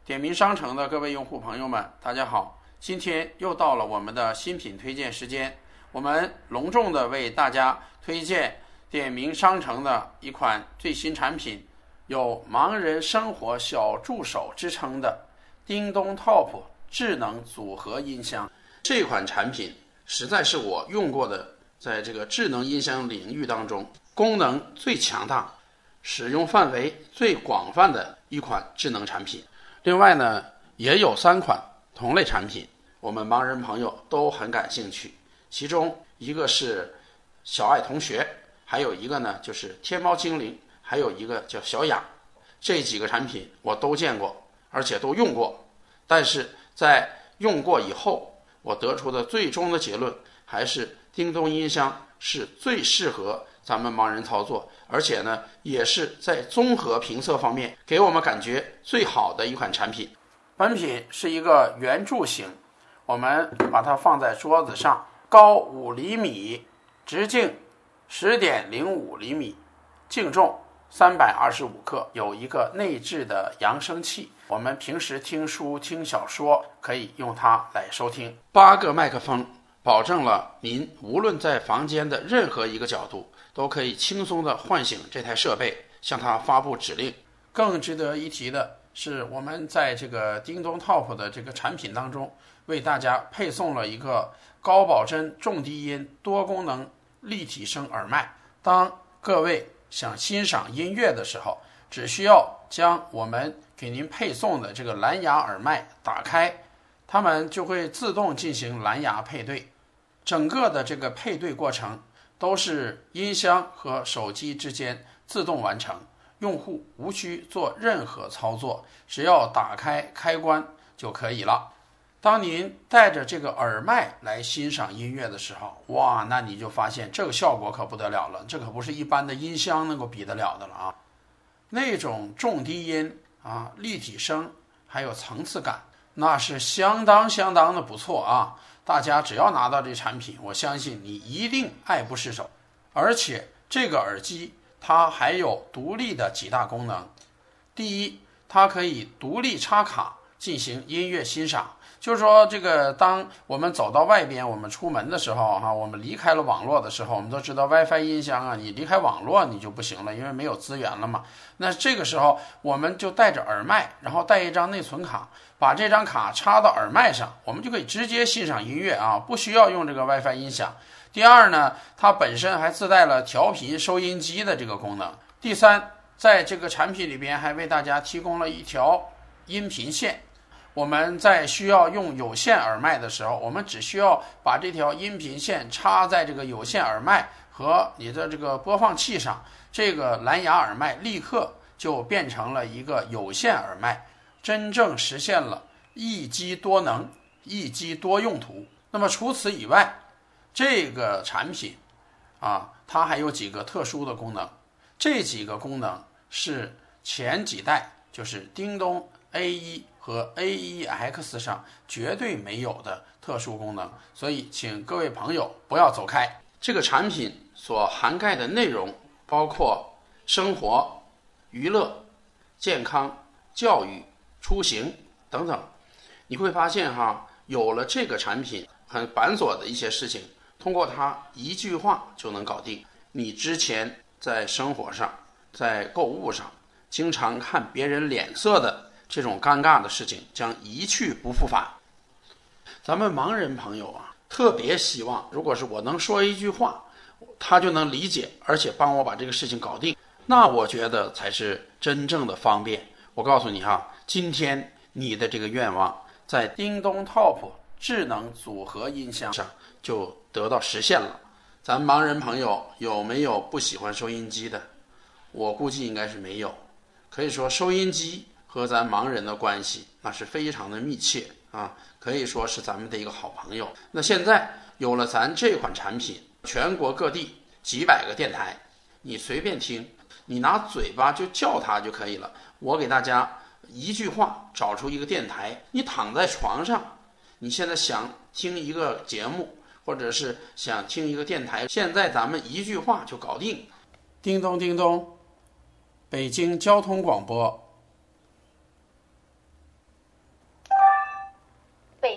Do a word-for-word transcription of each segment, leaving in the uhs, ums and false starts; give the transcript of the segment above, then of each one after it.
点名商城的各位用户朋友们，大家好！今天又到了我们的新品推荐时间，我们隆重的为大家推荐点名商城的一款最新产品，有盲人生活小助手之称的叮咚 Top 智能组合音箱。这款产品实在是我用过的在这个智能音箱领域当中功能最强大、使用范围最广泛的一款智能产品。另外呢，也有三款同类产品，我们盲人朋友都很感兴趣。其中一个是小爱同学，还有一个呢就是天猫精灵，还有一个叫小雅。这几个产品我都见过，而且都用过。但是在用过以后，我得出的最终的结论还是叮咚音箱是最适合咱们盲人操作，而且呢也是在综合评测方面给我们感觉最好的一款产品。本品是一个圆柱形，我们把它放在桌子上，高五厘米，直径 十点零五厘米，净重三百二十五克，有一个内置的扬声器，我们平时听书听小说可以用它来收听。八个麦克风保证了您无论在房间的任何一个角度都可以轻松地唤醒这台设备，向它发布指令。更值得一提的是，我们在这个叮咚 Top 的这个产品当中为大家配送了一个高保真重低音多功能立体声耳麦。当各位想欣赏音乐的时候，只需要将我们给您配送的这个蓝牙耳麦打开，它们就会自动进行蓝牙配对。整个的这个配对过程都是音箱和手机之间自动完成，用户无需做任何操作，只要打开开关就可以了。当您带着这个耳麦来欣赏音乐的时候，哇，那你就发现这个效果可不得了了，这可不是一般的音箱能够比得了的了啊！那种重低音啊、立体声还有层次感，那是相当相当的不错啊！大家只要拿到这产品，我相信你一定爱不释手。而且这个耳机它还有独立的几大功能。第一，它可以独立插卡进行音乐欣赏，就是说这个当我们走到外边，我们出门的时候哈，我们离开了网络的时候，我们都知道 WiFi 音箱啊，你离开网络你就不行了，因为没有资源了嘛。那这个时候我们就带着耳麦，然后带一张内存卡，把这张卡插到耳麦上，我们就可以直接欣赏音乐啊，不需要用这个 WiFi 音响。第二呢，它本身还自带了调频收音机的这个功能。第三，在这个产品里边还为大家提供了一条音频线。我们在需要用有线耳麦的时候，我们只需要把这条音频线插在这个有线耳麦和你的这个播放器上，这个蓝牙耳麦立刻就变成了一个有线耳麦，真正实现了一机多能、一机多用途。那么除此以外，这个产品啊，它还有几个特殊的功能，这几个功能是前几代就是叮咚 A 一 和 A 一 X 上绝对没有的特殊功能，所以请各位朋友不要走开。这个产品所涵盖的内容包括生活、娱乐、健康、教育、出行等等。你会发现哈，有了这个产品，很繁琐的一些事情通过它一句话就能搞定。你之前在生活上、在购物上经常看别人脸色的这种尴尬的事情将一去不复返。咱们盲人朋友啊，特别希望如果是我能说一句话，他就能理解，而且帮我把这个事情搞定，那我觉得才是真正的方便。我告诉你哈，今天你的这个愿望在叮咚 Top 智能组合音箱上就得到实现了。咱盲人朋友有没有不喜欢收音机的？我估计应该是没有。可以说收音机和咱盲人的关系那是非常的密切啊，可以说是咱们的一个好朋友。那现在有了咱这款产品，全国各地几百个电台，你随便听，你拿嘴巴就叫它就可以了。我给大家一句话找出一个电台，你躺在床上，你现在想听一个节目，或者是想听一个电台，现在咱们一句话就搞定。叮咚叮咚，北京交通广播。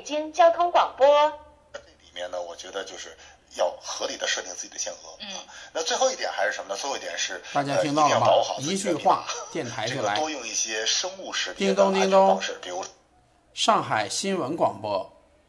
京交通广播。 里面呢，我觉得就是要合理的设定自己的限额。 嗯， 那最后一点还是什么呢？最后一点是大家听到了吗？ 呃、 一句话，电台就来。 这个多用一些生物识别叮的咚叮咚安全方式，比如上海新闻广播。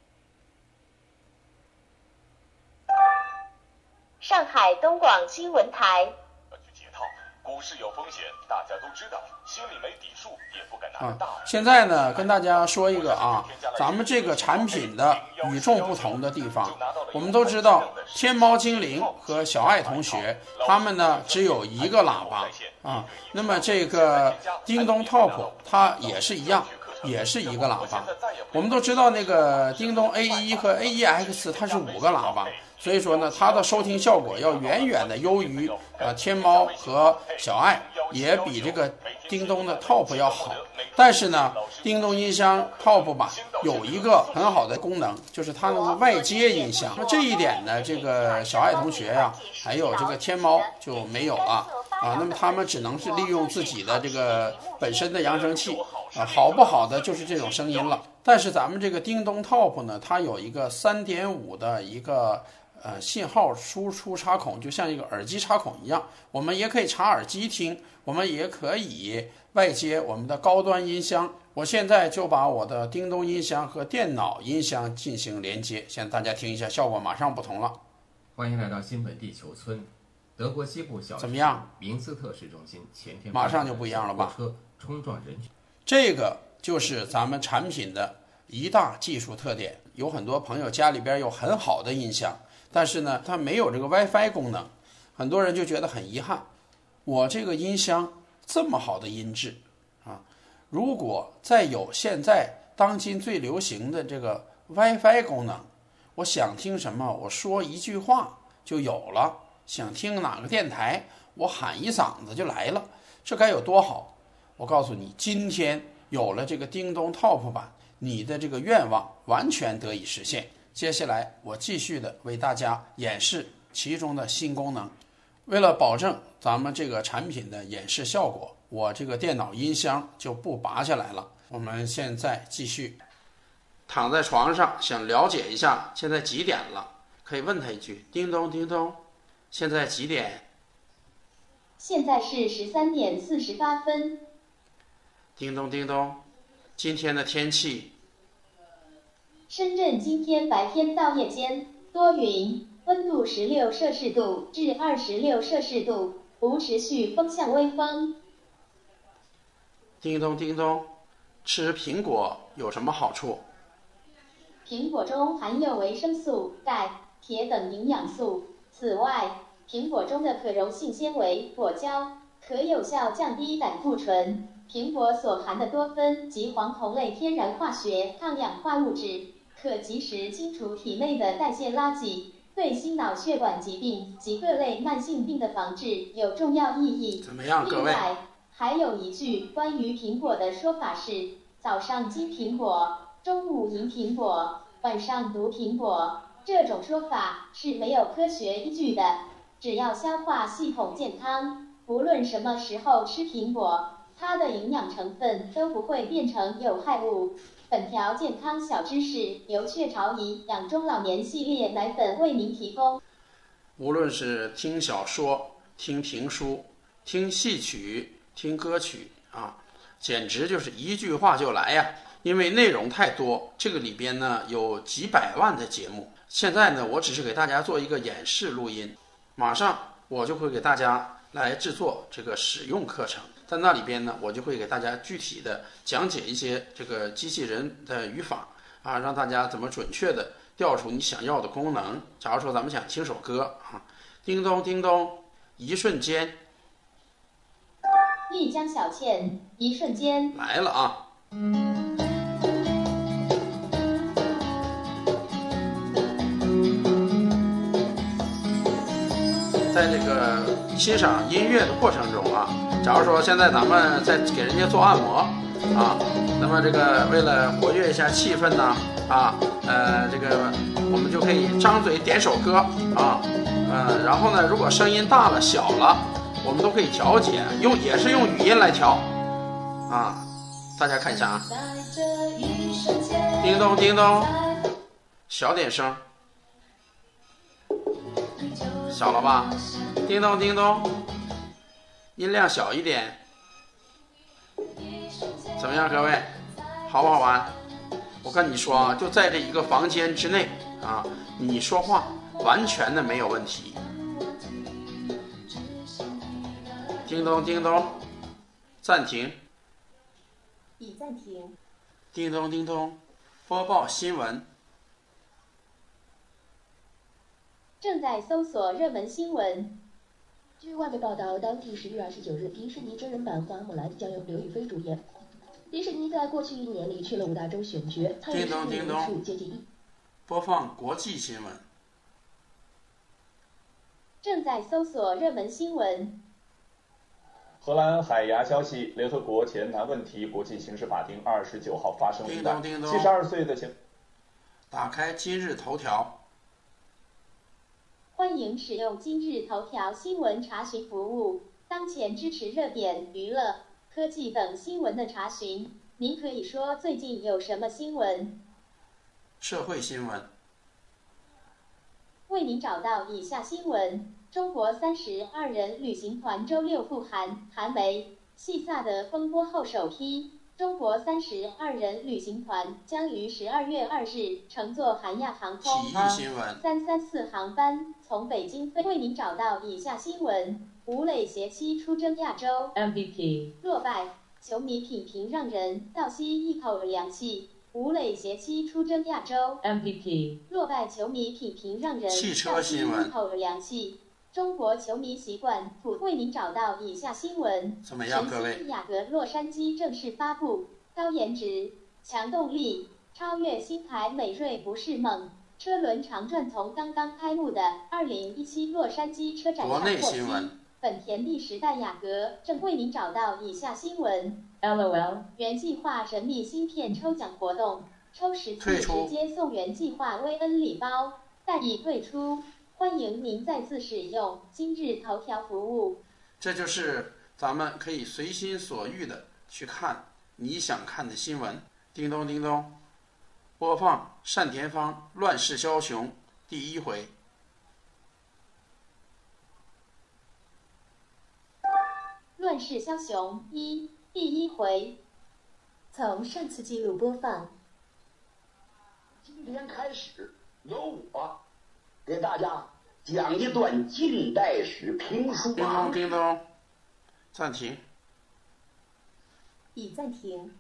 上海东广新闻台。 解套，股市有风险，大家都知道，心里没底数，也不敢拿着大。 啊，现在呢，跟大家说一个啊，咱们这个产品的与众不同的地方。我们都知道，天猫精灵和小爱同学，他们呢只有一个喇叭啊。那么这个叮咚 Top 它也是一样，也是一个喇叭。我们都知道那个叮咚 A 一 和 A 一 X 它是五个喇叭。所以说呢，它的收听效果要远远的优于呃天猫和小爱，也比这个叮咚的 Top 要好。但是呢，叮咚音箱 Top 版有一个很好的功能，就是它那个外接音箱。那这一点呢，这个小爱同学呀、啊，还有这个天猫就没有了啊。那么他们只能是利用自己的这个本身的扬声器啊，好不好的就是这种声音了。但是咱们这个叮咚 Top 呢，它有一个 三点五 的一个。呃，信号输出插孔就像一个耳机插孔一样，我们也可以插耳机听，我们也可以外接我们的高端音箱。我现在就把我的叮咚音箱和电脑音箱进行连接，现在大家听一下，效果马上不同了。 欢迎来到新本地球村，德国西部小怎么样？ 明斯特市中心前天马上就不一样了吧？ 车冲撞人群， 这个就是咱们产品的一大技术特点。有很多朋友家里边有很好的音箱。但是呢，它没有这个 WiFi 功能，很多人就觉得很遗憾。我这个音箱这么好的音质啊，如果再有现在当今最流行的这个 WiFi 功能，我想听什么，我说一句话就有了；想听哪个电台，我喊一嗓子就来了，这该有多好！我告诉你，今天有了这个叮咚 Top 版，你的这个愿望完全得以实现。接下来我继续的为大家演示其中的新功能。为了保证咱们这个产品的演示效果，我这个电脑音箱就不拔下来了。我们现在继续。躺在床上想了解一下现在几点了，可以问他一句：叮咚叮咚，现在几点？ 现在是十三点四十八分。 叮咚叮咚，今天的天气。 深圳今天白天到夜间多云，温度十六摄氏度至二十六摄氏度，无持续风向微风。 叮咚叮咚，吃苹果有什么好处？ 苹果中含有维生素、钙、铁等营养素。此外，苹果中的可溶性纤维果胶可有效降低胆固醇。苹果所含的多酚及黄酮类天然化学抗氧化物质，可及时清除体内的代谢垃圾，对心脑血管疾病及各类慢性病的防治有重要意义。 怎么样，各位？ 另外，还有一句关于苹果的说法是：早上金苹果，中午银苹果，晚上毒苹果。这种说法是没有科学依据的。只要消化系统健康，不论什么时候吃苹果，它的营养成分都不会变成有害物。本条健康小知识由雀巢颐养中老年系列奶粉为您提供。 无论是听小说、听评书、听戏曲、听歌曲啊，简直就是一句话就来呀！因为内容太多，这个里边呢有几百万的节目。现在呢，我只是给大家做一个演示录音，马上我就会给大家来制作这个使用课程。在那里边呢，我就会给大家具体的讲解一些这个机器人的语法啊，让大家怎么准确的调出你想要的功能。假如说咱们想听首歌啊，叮咚叮咚，一瞬间， 丽江小倩，一瞬间来了啊！在这个欣赏音乐的过程中啊，假如说现在咱们在给人家做按摩啊，那么这个为了活跃一下气氛呢啊，呃，这个我们就可以张嘴点首歌啊，呃，然后呢，如果声音大了小了，我们都可以调节，用也是用语音来调啊。 大家看一下啊，叮咚叮咚，小点声，小了吧？叮咚叮咚，音量小一点，怎么样，各位，好不好玩？我跟你说啊，就在这一个房间之内啊，你说话完全的没有问题。叮咚叮咚，暂停。 已暂停。 叮咚叮咚，播报新闻。 正在搜索热门新闻。 据外媒报道，当地十月二十九日，迪士尼真人版《花木兰》将由刘亦菲主演。迪士尼在过去一年里去了五大洲选角，参与参与人数接近一。 播放国际新闻。 正在搜索热门新闻。 荷兰海牙消息，联合国前南问题国际刑事法庭二十九号发生了意外，七十二岁的前。 打开今日头条。 欢迎使用今日头条新闻查询服务，当前支持热点、娱乐、科技等新闻的查询。您可以说最近有什么新闻？ 社会新闻。 为您找到以下新闻：中国三十二人旅行团周六赴韩，韩媒细萨德风波后首批。中国三十二人旅行团将于十二月二日乘坐韩亚航空三三四航班从北京飞。为您找到以下新闻：吴磊携妻出征亚洲 M V P 落败，球迷品评让人倒吸一口凉气。吴磊携妻出征亚洲 M V P 落败，球迷品评让人倒吸一口凉气。中国球迷习惯普为您找到以下新闻： 怎么样，各位？ 全新雅阁洛杉矶正式发布，高颜值、强动力，超越新牌美瑞不是梦。车轮长转从刚刚开幕的二零一七洛杉矶车展上获悉，本田第十代雅阁正为您找到以下新闻 ：L O L 原计划神秘芯片抽奖活动，抽十次直接送原计划薇恩礼包，但已退出。欢迎您再次使用今日头条服务。 这就是咱们可以随心所欲的去看你想看的新闻。叮咚叮咚，播放单田芳乱世枭雄第一回。 乱世枭雄一第一回。从上次记录播放。 今天开始，由我给大家讲一段近代史评书。 叮咚叮咚，暂停。 已暂停。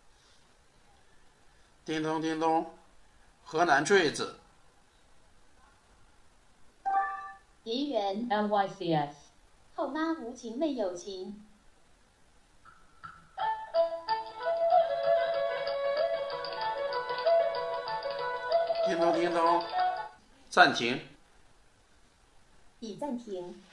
叮咚叮咚，河南坠子。 梨园 L Y C S 后妈无情妹有情。 叮咚叮咚，暂停。 已暂停。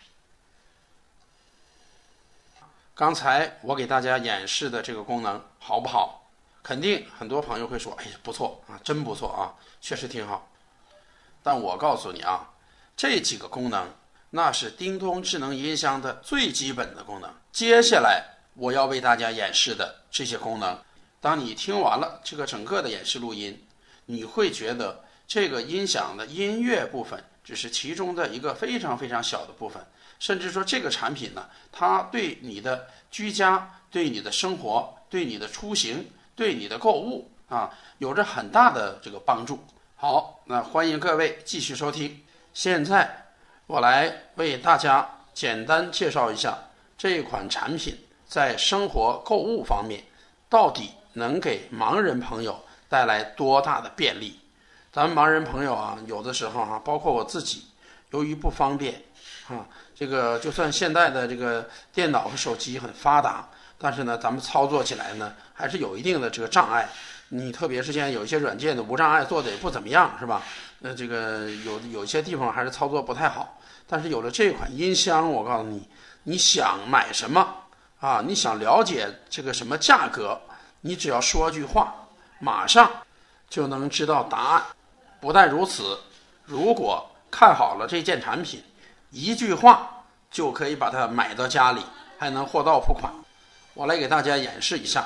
刚才我给大家演示的这个功能好不好？肯定很多朋友会说，哎，不错啊，真不错啊，确实挺好。但我告诉你啊，这几个功能那是叮咚智能音箱的最基本的功能。接下来我要为大家演示的这些功能，当你听完了这个整个的演示录音，你会觉得这个音响的音乐部分只是其中的一个非常非常小的部分，甚至说这个产品呢，它对你的居家、对你的生活、对你的出行、对你的购物啊，有着很大的这个帮助。好，那欢迎各位继续收听。现在我来为大家简单介绍一下这款产品在生活购物方面到底能给盲人朋友带来多大的便利。咱们盲人朋友啊，有的时候啊，包括我自己，由于不方便啊，这个就算现在的这个电脑和手机很发达，但是呢，咱们操作起来呢，还是有一定的这个障碍。你特别是现在有一些软件的无障碍做的也不怎么样，是吧？那这个有有一些地方还是操作不太好。但是有了这款音箱，我告诉你，你想买什么啊？你想了解这个什么价格，你只要说句话，马上就能知道答案。不但如此，如果看好了这件产品，一句话就可以把它买到家里，还能货到付款。我来给大家演示一下。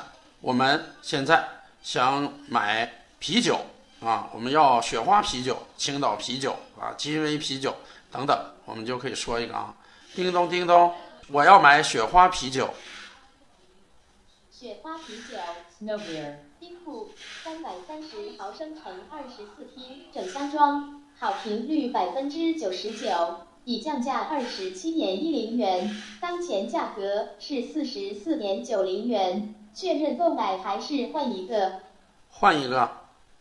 我们现在想买啤酒啊，我们要雪花啤酒、青岛啤酒啊、金威啤酒等等，我们就可以说一个啊，叮咚叮咚，我要买雪花啤酒。 雪花啤酒 Snow Beer 冰库三百三十毫升乘二十四听整箱装，好评率百分之九十九，已降价二十七点一零元，当前价格是四十四点九零元，确认购买还是换一个？ 换一个。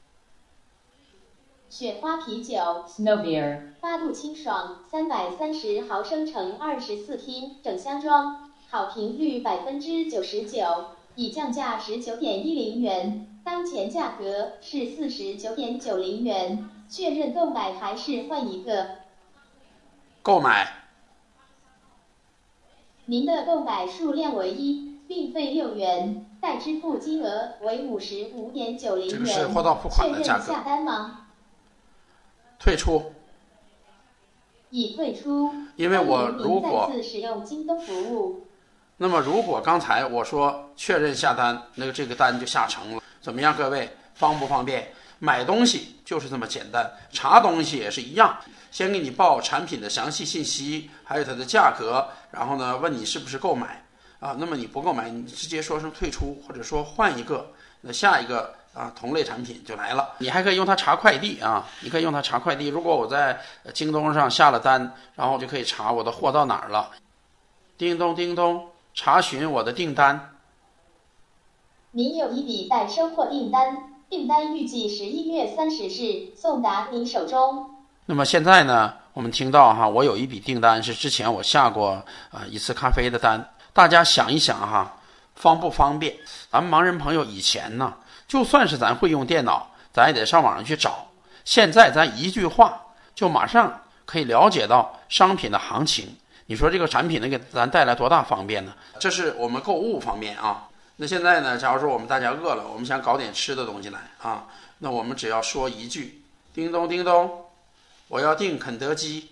雪花啤酒 Snow Beer 八度清爽，三百三十毫升乘二十四听整箱装，好评率百分之九十九，已降价十九点一零元，当前价格是四十九点九零元，确认购买还是换一个？ 购买。 您的购买数量为一，运费六元，待支付金额为五十五点九零元。 这个是货到付款的价格。 确认下单吗？ 退出。 已退出。 因为我如果再次使用京东服务。 那么如果刚才我说确认下单，那个这个单就下成了，怎么样？各位方不方便？买东西就是这么简单，查东西也是一样，先给你报产品的详细信息，还有它的价格，然后呢问你是不是购买啊？那么你不购买，你直接说声退出，或者说换一个，那下一个啊同类产品就来了。你还可以用它查快递啊，你可以用它查快递。如果我在京东上下了单，然后我就可以查我的货到哪儿了。叮咚叮咚。查询我的订单。 您有一笔待收货订单，订单预计十一月三十日送达您手中。 那么现在呢，我们听到哈，我有一笔订单是之前我下过啊、呃、一次咖啡的单。大家想一想哈，方不方便？咱们盲人朋友以前呢，就算是咱会用电脑，咱也得上网上去找。现在咱一句话就马上可以了解到商品的行情。你说这个产品能给咱带来多大方便呢？这是我们购物方面啊。那现在呢，假如说我们大家饿了，我们想搞点吃的东西来啊，那我们只要说一句：叮咚叮咚，我要订肯德基。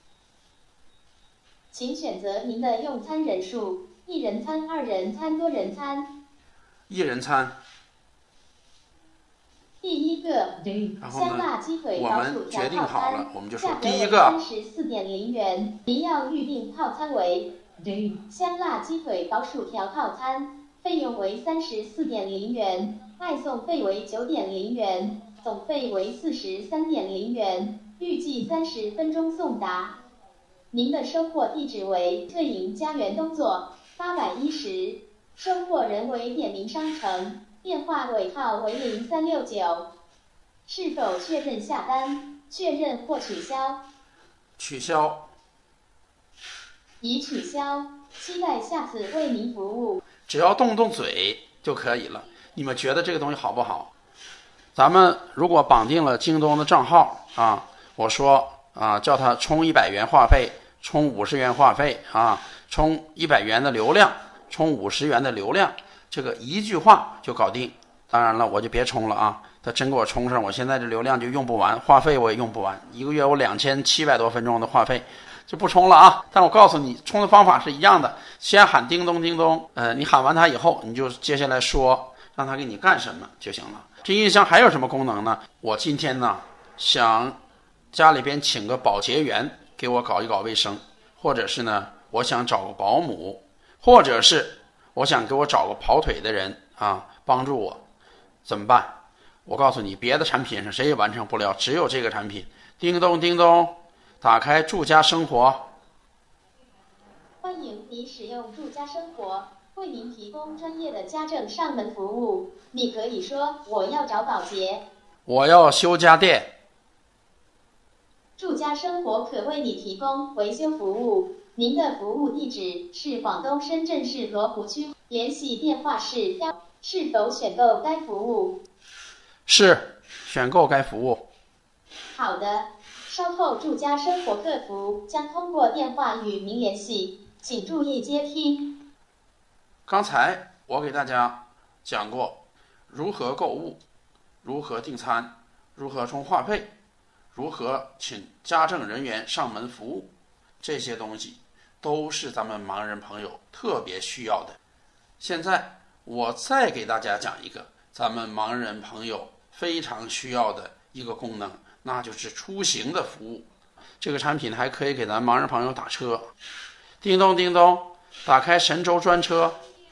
请选择您的用餐人数：一人餐、二人餐、多人餐。 一人餐。 第一个香辣鸡腿包薯条套餐，价格为三十四点零元。您要预定套餐为香辣鸡腿包薯条套餐，费用为三十四点零元，外送费为九点零元，总费为四十三点零元，预计三十分钟送达。您的收货地址为特营家园东座八百一十，收货人为点名商城。电话尾号为零三六九，是否确认下单？确认或取消？ 取消。 已取消，期待下次为您服务。 只要动动嘴就可以了。你们觉得这个东西好不好？咱们如果绑定了京东的账号啊，我说啊，叫他充一百元话费，充五十元话费啊，充一百元的流量，充五十元的流量。这个一句话就搞定。当然了，我就别充了啊！他真给我充上，我现在这流量就用不完，话费我也用不完，一个月我两千七百多分钟的话费，就不充了啊！但我告诉你，充的方法是一样的，先喊叮咚叮咚，呃，你喊完它以后，你就接下来说让他给你干什么就行了。这音箱还有什么功能呢？我今天呢想家里边请个保洁员给我搞一搞卫生，或者是呢我想找个保姆，或者是我想给我找个跑腿的人啊，帮助我，怎么办？我告诉你，别的产品上谁也完成不了，只有这个产品。叮咚叮咚，打开住家生活。 欢迎你使用住家生活，为您提供专业的家政上门服务。你可以说我要找保洁， 我要修家电。 住家生活可为你提供维修服务。您的服务地址是广东深圳市罗湖区，联系电话是是否选购该服务？ 是，选购该服务。 好的，稍后住家生活客服将通过电话与您联系，请注意接听。 刚才我给大家讲过如何购物，如何订餐，如何充话费，如何请家政人员上门服务，这些东西都是咱们盲人朋友特别需要的。现在我再给大家讲一个咱们盲人朋友非常需要的一个功能，那就是出行的服务。这个产品还可以给咱盲人朋友打车。叮咚叮咚，打开神州专车。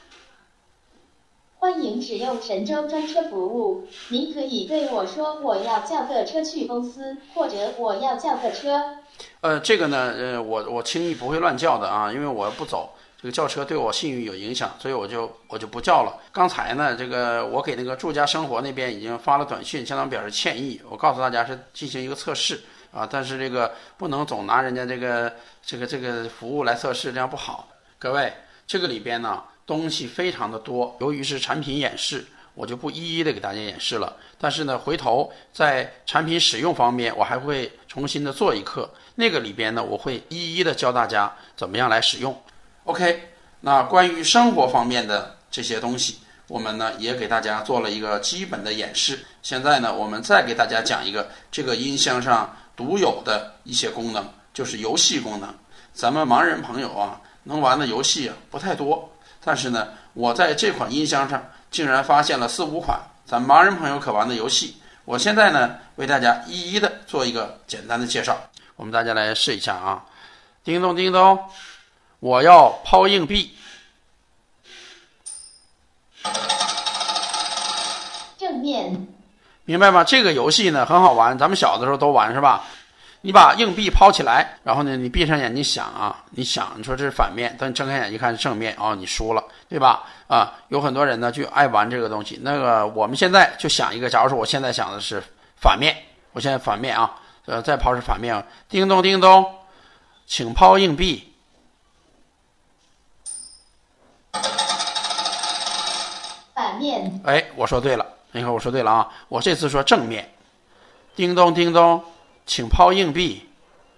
欢迎使用神州专车服务，您可以对我说我要叫个车去公司，或者我要叫个车。 呃，这个呢，呃，我我轻易不会乱叫的啊，因为我不走，这个叫车对我信誉有影响，所以我就我就不叫了。刚才呢，这个我给那个住家生活那边已经发了短信，向他们表示歉意。我告诉大家是进行一个测试啊，但是这个不能总拿人家这个这个这个服务来测试，这样不好。各位，这个里边呢东西非常的多，由于是产品演示，我就不一一的给大家演示了。但是呢，回头在产品使用方面，我还会重新的做一课，那个里边呢，我会一一的教大家怎么样来使用。OK， 那关于生活方面的这些东西，我们呢也给大家做了一个基本的演示。现在呢，我们再给大家讲一个这个音箱上独有的一些功能，就是游戏功能。咱们盲人朋友啊，能玩的游戏啊不太多，但是呢，我在这款音箱上竟然发现了四五款咱盲人朋友可玩的游戏。我现在呢为大家一一的做一个简单的介绍，我们大家来试一下啊。叮咚叮咚，我要抛硬币。 正面， 明白吗？这个游戏呢很好玩，咱们小的时候都玩是吧？你把硬币抛起来，然后呢你闭上眼睛想啊，你想你说这是反面，等你睁开眼睛看是正面，哦，你输了，对吧？啊，有很多人呢就爱玩这个东西。那个我们现在就想一个，假如说我现在想的是反面，我现在反面啊，呃，再抛是反面啊。叮咚叮咚，请抛硬币。 反面。 哎，我说对了，你看我说对了啊，我这次说正面。叮咚叮咚，请抛硬币。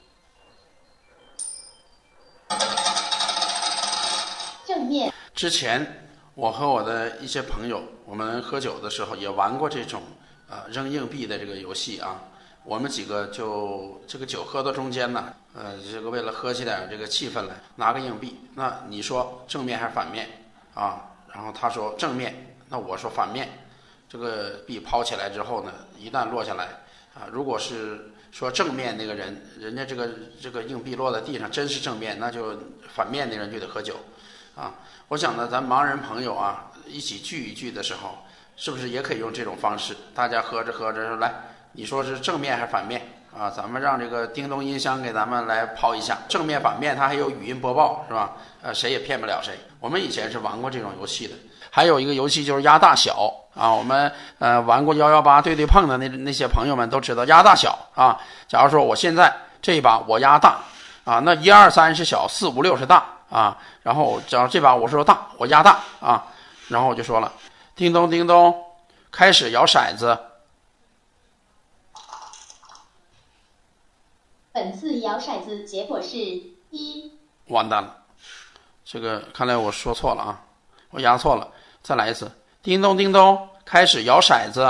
正面。 之前我和我的一些朋友，我们喝酒的时候也玩过这种呃扔硬币的这个游戏啊。我们几个就这个酒喝到中间呢，呃，这个为了喝起点这个气氛来，拿个硬币，那你说正面还是反面啊？然后他说正面，那我说反面。这个币抛起来之后呢，一旦落下来啊，如果是说正面那个人，人家这个这个硬币落在地上真是正面，那就反面那人就得喝酒啊。我想呢，咱盲人朋友啊，一起聚一聚的时候，是不是也可以用这种方式？大家喝着喝着说来，你说是正面还是反面啊？咱们让这个叮咚音箱给咱们来抛一下，正面反面它还有语音播报是吧？呃，谁也骗不了谁。我们以前是玩过这种游戏的。还有一个游戏就是压大小啊，我们呃玩过幺幺八对对碰的那那些朋友们都知道压大小啊。假如说我现在这一把我压大啊，那一二三是小，四五六是大啊。然后假如这把我说大，我压大啊，然后我就说了，叮咚叮咚，开始摇骰子。 本次摇骰子结果是一。 完蛋了，这个看来我说错了啊，我压错了。再来一次，叮咚叮咚，开始摇骰子。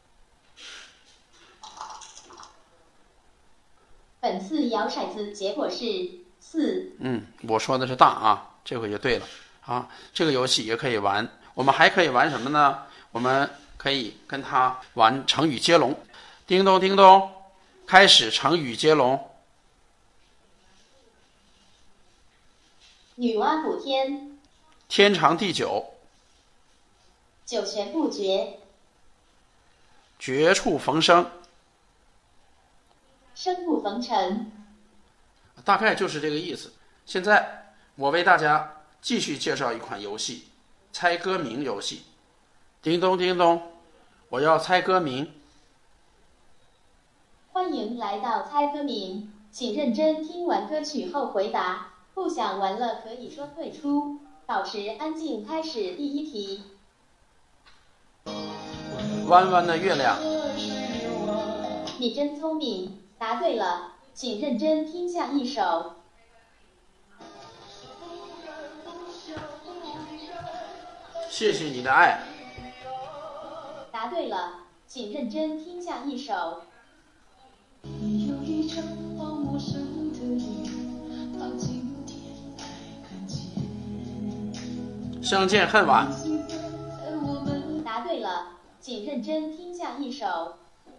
本次摇骰子结果是四。 嗯，我说的是大啊，这回就对了啊。这个游戏也可以玩，我们还可以玩什么呢？我们可以跟他玩成语接龙。叮咚叮咚，开始成语接龙。 女娲补天。 天长地久。 九泉不绝。 绝处逢生。 生不逢辰。 大概就是这个意思。现在我为大家继续介绍一款游戏，猜歌名游戏。叮咚叮咚，我要猜歌名。 欢迎来到猜歌名，请认真听完歌曲后回答，不想玩了可以说退出。保持安静，开始第一题。 弯弯的月亮。 你真聪明，答对了，请认真听下一首。 谢谢你的爱。 答对了，请认真听下一首。 你有一张好陌生的脸，到今天才看见。 相见恨晚。 请认真听下一首。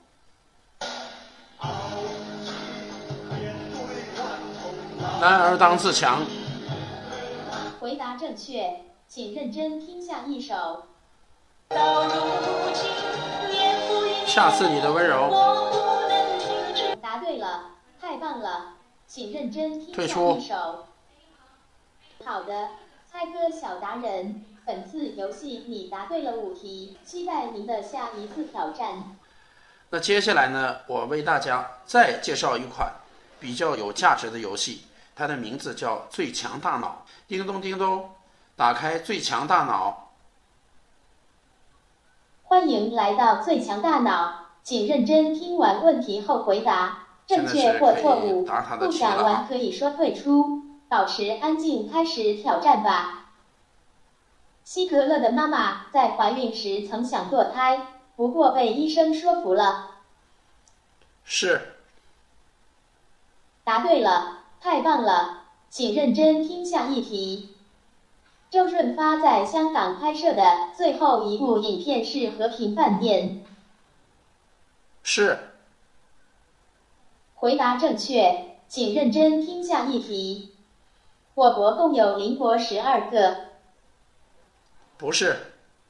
男儿当自强。 回答正确，请认真听下一首。 下次你的温柔。 答对了，太棒了，请认真听下退出一首。好的，猜歌小达人，本次游戏你答对了五题，期待您的下一次挑战。 那接下来呢，我为大家再介绍一款比较有价值的游戏，它的名字叫最强大脑。叮咚叮咚，打开最强大脑。 欢迎来到最强大脑，请认真听完问题后回答，正确或错误。不想玩可以说退出，保持安静，开始挑战吧。希格勒的妈妈在怀孕时曾想堕胎，不过被医生说服了。 是。 答对了，太棒了，请认真听下一题。周润发在香港拍摄的最后一部影片是《和平饭店》。 是。 回答正确，请认真听下一题。我国共有邻国十二个。 不是。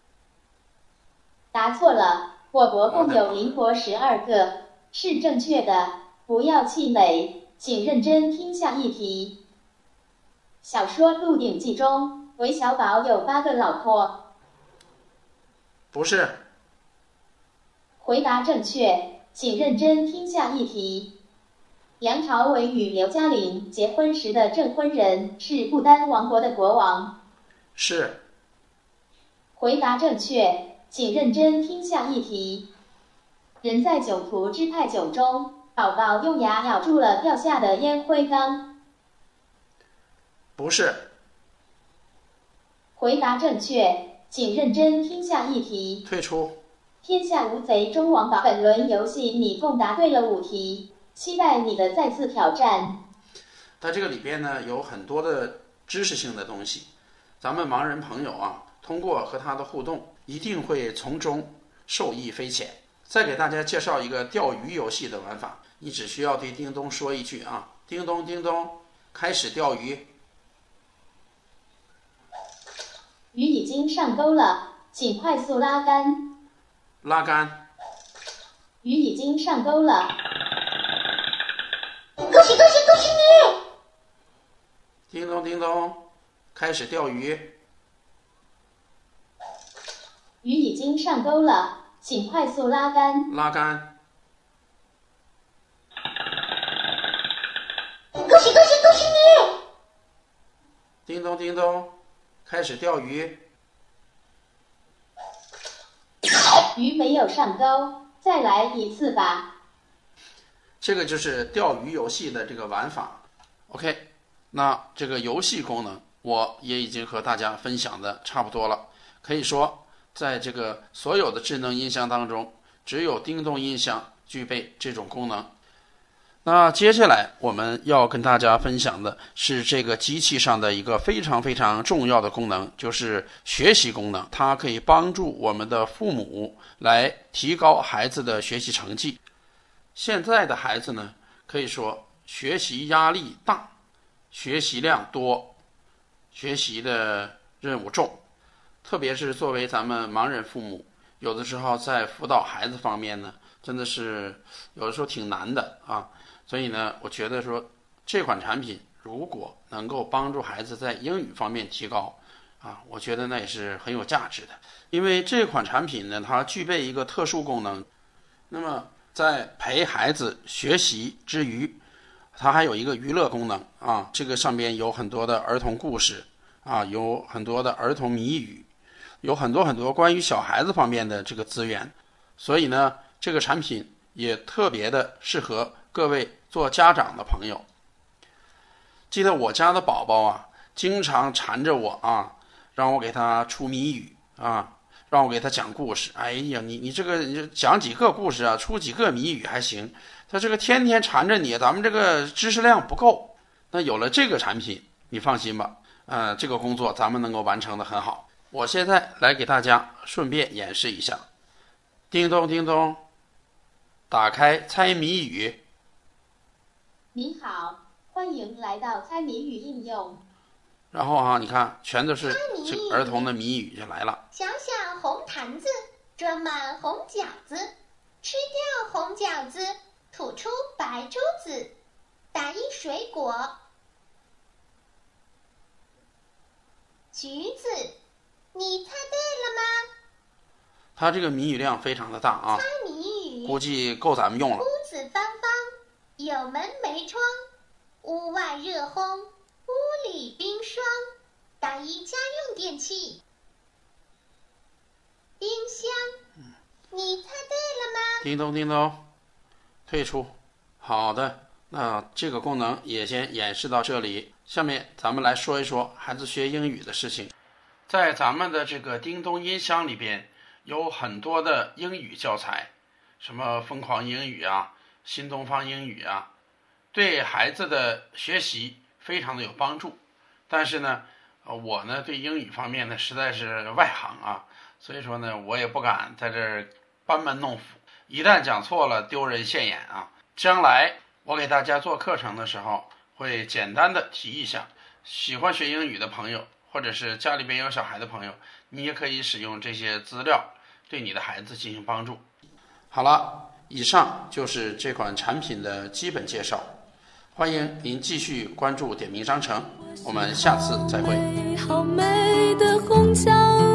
答错了，我国共有邻国十二个，是正确的，不要气馁，请认真听下一题。小说《鹿鼎记》中，韦小宝有八个老婆。 不是。 回答正确，请认真听下一题。梁朝伟与刘嘉玲结婚时的证婚人是不丹王国的国王。 是。 回答正确，请认真听下一题。人在酒徒之泰酒中，宝宝用牙咬住了掉下的烟灰缸。 不是。 回答正确，请认真听下一题。 退出。 天下无贼中王宝，本轮游戏你共答对了五题，期待你的再次挑战。 在这个里边呢，有很多的知识性的东西，咱们盲人朋友啊，通过和他的互动，一定会从中受益匪浅。再给大家介绍一个钓鱼游戏的玩法，你只需要对叮咚说一句啊，叮咚叮咚，开始钓鱼。 鱼已经上钩了，请快速拉杆。 拉杆。 鱼已经上钩了。 恭喜恭喜恭喜你！ 叮咚叮咚，开始钓鱼。 鱼已经上钩了，请快速拉杆。 拉杆。 恭喜恭喜恭喜你！ 叮咚叮咚，开始钓鱼。 鱼没有上钩，再来一次吧。 这个就是钓鱼游戏的这个玩法。OK， 那这个游戏功能我也已经和大家分享的差不多了。可以说，在这个所有的智能音箱当中，只有叮咚音箱具备这种功能。那接下来我们要跟大家分享的是这个机器上的一个非常非常重要的功能，就是学习功能。它可以帮助我们的父母来提高孩子的学习成绩。现在的孩子呢，可以说学习压力大，学习量多，学习的任务重，特别是作为咱们盲人父母，有的时候在辅导孩子方面呢，真的是有的时候挺难的啊。所以呢，我觉得说这款产品如果能够帮助孩子在英语方面提高啊，我觉得那也是很有价值的。因为这款产品呢，它具备一个特殊功能。那么在陪孩子学习之余，它还有一个娱乐功能啊。这个上边有很多的儿童故事啊，有很多的儿童谜语，有很多很多关于小孩子方面的这个资源。所以呢，这个产品也特别的适合各位做家长的朋友。记得我家的宝宝啊，经常缠着我啊，让我给他出谜语啊，让我给他讲故事。哎呀，你你这个你讲几个故事啊，出几个谜语还行。他这个天天缠着你，咱们这个知识量不够。那有了这个产品，你放心吧，呃，这个工作咱们能够完成的很好。我现在来给大家顺便演示一下。 叮咚叮咚，打开猜谜语。 您好，欢迎来到猜谜语应用。 然后啊，你看，全都是这个儿童的谜语就来了。 小小红坛子装满红饺子，吃掉红饺子，吐出白珠子，打一水果。橘子，你猜对了吗？ 它这个谜语量非常的大啊， 猜谜语估计够咱们用了。 屋子方方，有门没窗，屋外热烘，屋里冰霜，打一家用电器。冰箱，你猜对了吗？ 叮咚叮咚，退出。好的，那这个功能也先演示到这里。下面咱们来说一说孩子学英语的事情。在咱们的这个叮咚音箱里边，有很多的英语教材，什么疯狂英语啊，新东方英语啊，对孩子的学习非常的有帮助。但是呢，我呢对英语方面呢实在是外行啊，所以说呢我也不敢在这儿班门弄斧，一旦讲错了丢人现眼啊。将来我给大家做课程的时候会简单的提一下，喜欢学英语的朋友，或者是家里边有小孩的朋友，你也可以使用这些资料对你的孩子进行帮助。好了，以上就是这款产品的基本介绍，欢迎您继续关注点评商城，我们下次再会。 好美的红墙